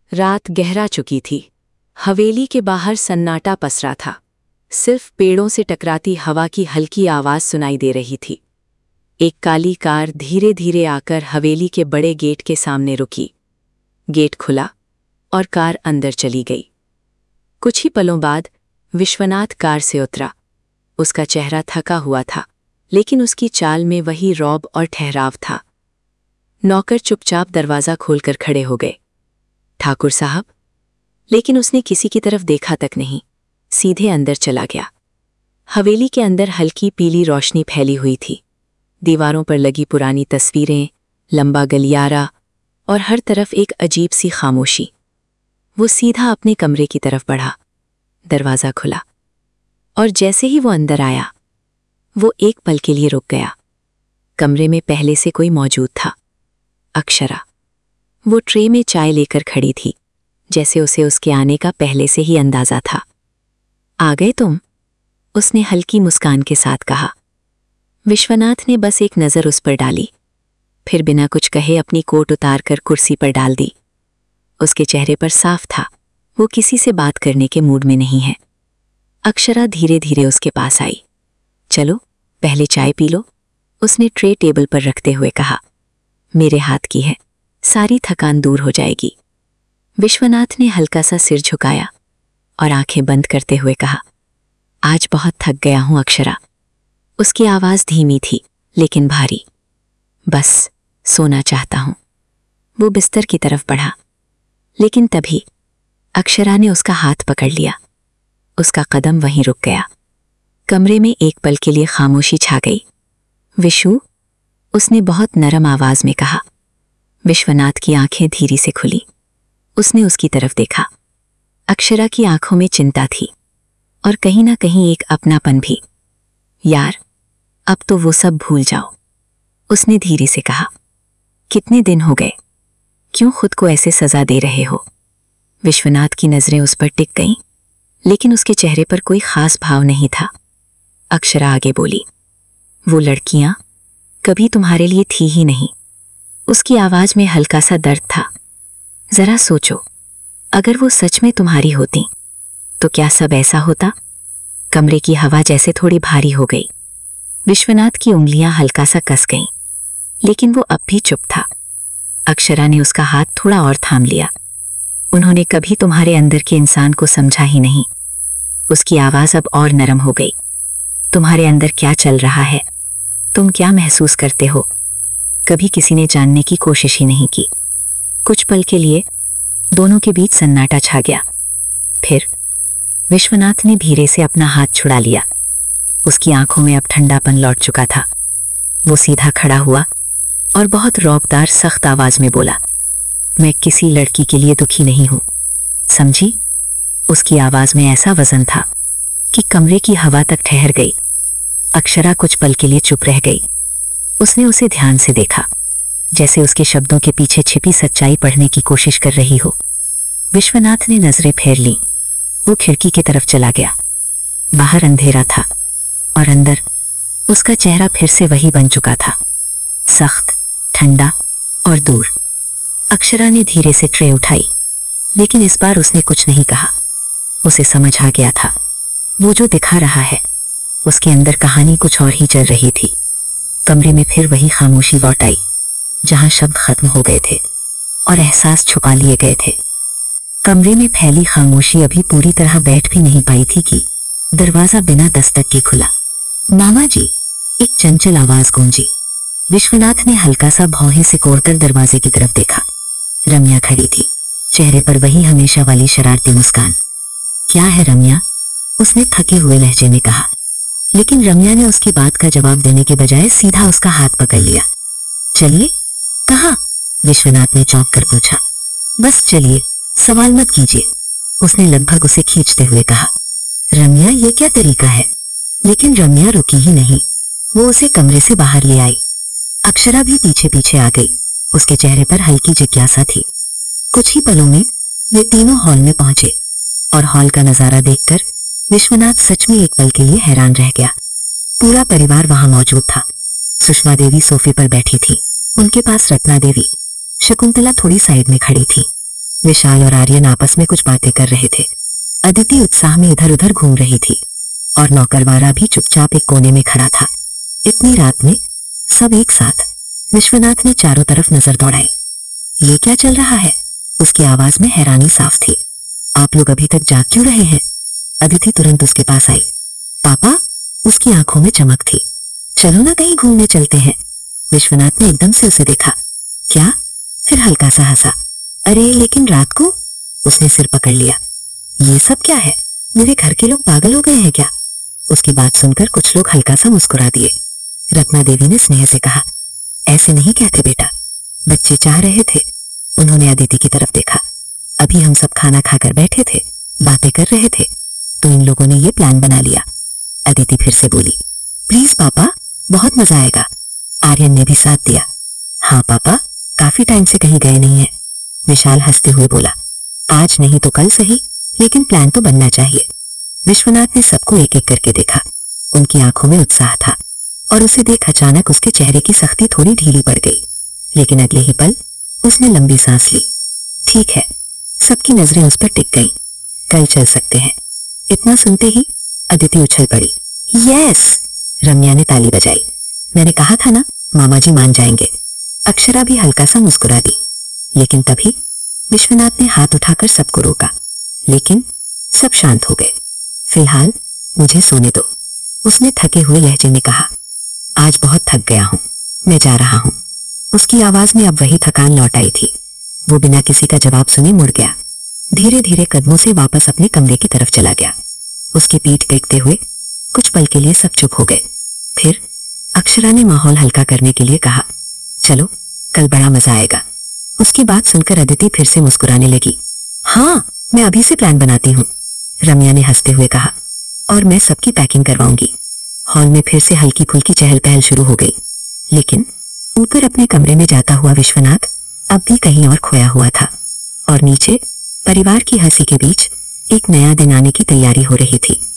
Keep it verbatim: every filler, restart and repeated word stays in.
रात गहरा चुकी थी। हवेली के बाहर सन्नाटा पसरा था। सिर्फ पेड़ों से टकराती हवा की हल्की आवाज सुनाई दे रही थी। एक काली कार धीरे धीरे आकर हवेली के बड़े गेट के सामने रुकी। गेट खुला और कार अंदर चली गई। कुछ ही पलों बाद विश्वनाथ कार से उतरा। उसका चेहरा थका हुआ था, लेकिन उसकी चाल में वही रौब और ठहराव था। नौकर चुपचाप दरवाज़ा खोलकर खड़े हो गए। ठाकुर साहब, लेकिन उसने किसी की तरफ देखा तक नहीं, सीधे अंदर चला गया। हवेली के अंदर हल्की पीली रोशनी फैली हुई थी। दीवारों पर लगी पुरानी तस्वीरें, लंबा गलियारा और हर तरफ एक अजीब सी खामोशी। वो सीधा अपने कमरे की तरफ बढ़ा। दरवाज़ा खुला और जैसे ही वो अंदर आया, वो एक पल के लिए रुक गया। कमरे में पहले से कोई मौजूद था। अक्षरा। वो ट्रे में चाय लेकर खड़ी थी, जैसे उसे उसके आने का पहले से ही अंदाजा था। आ गए तुम? उसने हल्की मुस्कान के साथ कहा। विश्वनाथ ने बस एक नज़र उस पर डाली, फिर बिना कुछ कहे अपनी कोट उतार कर कुर्सी पर डाल दी। उसके चेहरे पर साफ था, वो किसी से बात करने के मूड में नहीं है। अक्षरा धीरे धीरे उसके पास आई। चलो पहले चाय पी लो, उसने ट्रे टेबल पर रखते हुए कहा। मेरे हाथ की है, सारी थकान दूर हो जाएगी। विश्वनाथ ने हल्का सा सिर झुकाया और आंखें बंद करते हुए कहा, आज बहुत थक गया हूं अक्षरा। उसकी आवाज़ धीमी थी लेकिन भारी। बस सोना चाहता हूं। वो बिस्तर की तरफ बढ़ा, लेकिन तभी अक्षरा ने उसका हाथ पकड़ लिया। उसका कदम वहीं रुक गया। कमरे में एक पल के लिए खामोशी छा गई। विशु, उसने बहुत नरम आवाज में कहा। विश्वनाथ की आंखें धीरे से खुली। उसने उसकी तरफ देखा। अक्षरा की आंखों में चिंता थी और कहीं ना कहीं एक अपनापन भी। यार, अब तो वो सब भूल जाओ, उसने धीरे से कहा। कितने दिन हो गए, क्यों खुद को ऐसे सजा दे रहे हो? विश्वनाथ की नजरें उस पर टिक गईं, लेकिन उसके चेहरे पर कोई खास भाव नहीं था। अक्षरा आगे बोली, वो लड़कियां कभी तुम्हारे लिए थी ही नहीं। उसकी आवाज में हल्का सा दर्द था। जरा सोचो, अगर वो सच में तुम्हारी होती तो क्या सब ऐसा होता? कमरे की हवा जैसे थोड़ी भारी हो गई। विश्वनाथ की उंगलियां हल्का सा कस गईं, लेकिन वो अब भी चुप था। अक्षरा ने उसका हाथ थोड़ा और थाम लिया। उन्होंने कभी तुम्हारे अंदर के इंसान को समझा ही नहीं। उसकी आवाज अब और नरम हो गई। तुम्हारे अंदर क्या चल रहा है, तुम क्या महसूस करते हो, कभी किसी ने जानने की कोशिश ही नहीं की। कुछ पल के लिए दोनों के बीच सन्नाटा छा गया। फिर विश्वनाथ ने धीरे से अपना हाथ छुड़ा लिया। उसकी आंखों में अब ठंडापन लौट चुका था। वो सीधा खड़ा हुआ और बहुत रौबदार सख्त आवाज में बोला, मैं किसी लड़की के लिए दुखी नहीं हूं, समझी? उसकी आवाज में ऐसा वजन था कि कमरे की हवा तक ठहर गई। अक्षरा कुछ पल के लिए चुप रह गई। उसने उसे ध्यान से देखा, जैसे उसके शब्दों के पीछे छिपी सच्चाई पढ़ने की कोशिश कर रही हो। विश्वनाथ ने नजरें फेर ली। वो खिड़की की तरफ चला गया। बाहर अंधेरा था और अंदर उसका चेहरा फिर से वही बन चुका था, सख्त, ठंडा और दूर। अक्षरा ने धीरे से ट्रे उठाई, लेकिन इस बार उसने कुछ नहीं कहा। उसे समझ आ गया था, वो जो दिखा रहा है उसके अंदर कहानी कुछ और ही चल रही थी। कमरे में फिर वही खामोशी लौट आई, जहां शब्द खत्म हो गए थे और एहसास छुपा लिए गए थे। कमरे में फैली खामोशी अभी पूरी तरह बैठ भी नहीं पाई थी कि दरवाजा बिना दस्तक के खुला। मामा जी, एक चंचल आवाज गूंजी। विश्वनाथ ने हल्का सा भौहें सिकोड़कर दरवाजे की तरफ देखा। रम्या खड़ी थी, चेहरे पर वही हमेशा वाली शरारती मुस्कान। क्या है रम्या? उसने थके हुए लहजे में कहा, लेकिन रम्या ने उसकी बात का जवाब देने के बजाय सीधा उसका हाथ पकड़ लिया। चलिए। कहाँ? विश्वनाथ ने चौंक कर पूछा। बस चलिए, सवाल मत कीजिए, उसने लगभग उसे खींचते हुए कहा। रम्या, ये क्या तरीका है? लेकिन रम्या रुकी ही नहीं, वो उसे कमरे से बाहर ले आई। अक्षरा भी पीछे पीछे आ गई। उसके चेहरे पर हल्की जिज्ञासा थी। कुछ ही पलों में वे तीनों हॉल में पहुंचे और हॉल का नजारा देखकर विश्वनाथ सच में एक पल के लिए हैरान रह गया। पूरा परिवार वहां मौजूद था। सुषमा देवी सोफे पर बैठी थी, उनके पास रत्ना देवी, शकुंतला थोड़ी साइड में खड़ी थी। विशाल और आर्यन आपस में कुछ बातें कर रहे थे। अदिति उत्साह में इधर उधर घूम रही थी और नौकरवारा भी चुपचाप एक कोने में खड़ा था। इतनी रात में सब एक साथ। विश्वनाथ ने चारों तरफ नजर दौड़ाई। ये क्या चल रहा है? उसकी आवाज में हैरानी साफ थी। आप लोग अभी तक जाग क्यों रहे हैं? अदिति तुरंत उसके पास आई। पापा? उसकी आंखों में चमक थी। चलो ना कहीं घूमने चलते हैं। विश्वनाथ ने एकदम से उसे देखा। क्या? फिर हल्का सा हंसा। अरे लेकिन रात को? उसने सिर पकड़ लिया। ये सब क्या है? मेरे घर के लोग पागल हो गए हैं क्या? उसकी बात सुनकर कुछ लोग हल्का सा मुस्कुरा दिए। रत्ना देवी ने स्नेह से कहा, ऐसे नहीं कहते बेटा, बच्चे चाह रहे थे। उन्होंने अदिति की तरफ देखा। अभी हम सब खाना खाकर बैठे थे, बातें कर रहे थे, तो इन लोगों ने ये प्लान बना लिया। अदिति फिर से बोली, प्लीज पापा, बहुत मजा आएगा। आर्यन ने भी साथ दिया। हाँ पापा, काफी टाइम से कहीं गए नहीं है। विशाल हंसते हुए बोला, आज नहीं तो कल सही, लेकिन प्लान तो बनना चाहिए। विश्वनाथ ने सबको एक एक करके देखा। उनकी आंखों में उत्साह था और उसे देख अचानक उसके चेहरे की सख्ती थोड़ी ढीली पड़ गई। लेकिन अगले ही पल उसने लंबी सांस ली। ठीक है। सबकी नजरें उस पर टिक गईं। कल चल सकते हैं। इतना सुनते ही अदिति उछल पड़ी। यस! रम्या ने ताली बजाई। मैंने कहा था ना, मामा जी मान जाएंगे। अक्षरा भी हल्का सा मुस्कुरा दी। लेकिन तभी विश्वनाथ ने हाथ उठाकर सबको रोका। लेकिन सब शांत हो गए। फिलहाल मुझे सोने दो, उसने थके हुए लहजे में कहा। आज बहुत थक गया हूं, मैं जा रहा हूं। उसकी आवाज में अब वही थकान लौट आई थी। वो बिना किसी का जवाब सुने मुड़ गया। धीरे धीरे कदमों से वापस अपने कमरे की तरफ चला गया। उसकी पीठ देखते हुए कुछ पल के लिए सब चुप हो गए। फिर अक्षरा ने माहौल हल्का करने के लिए कहा, चलो कल बड़ा मजा आएगा। उसकी बात सुनकर अदिति फिर से मुस्कुराने लगी। हाँ, मैं अभी से प्लान बनाती हूँ, रम्या ने हंसते हुए कहा। और मैं सबकी पैकिंग करवाऊंगी। हॉल में फिर से हल्की फुल्की चहल पहल शुरू हो गई। लेकिन ऊपर अपने कमरे में जाता हुआ विश्वनाथ अब भी कहीं और खोया हुआ था और नीचे परिवार की हंसी के बीच एक नया दिन आने की तैयारी हो रही थी।